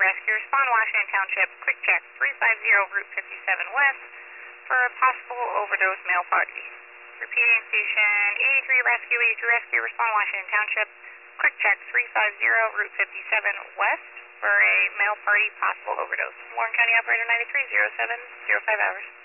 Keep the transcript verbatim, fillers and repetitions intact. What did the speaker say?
rescue. Respond Washington Township, quick check, three five zero Route fifty-seven West for a possible overdose male party. Repeating, station eighty-three rescue, eighty-three rescue, respond Washington Township, quick check, three five zero Route fifty-seven West for a male party possible overdose. Warren County Operator ninety-three, zero seven zero five hours.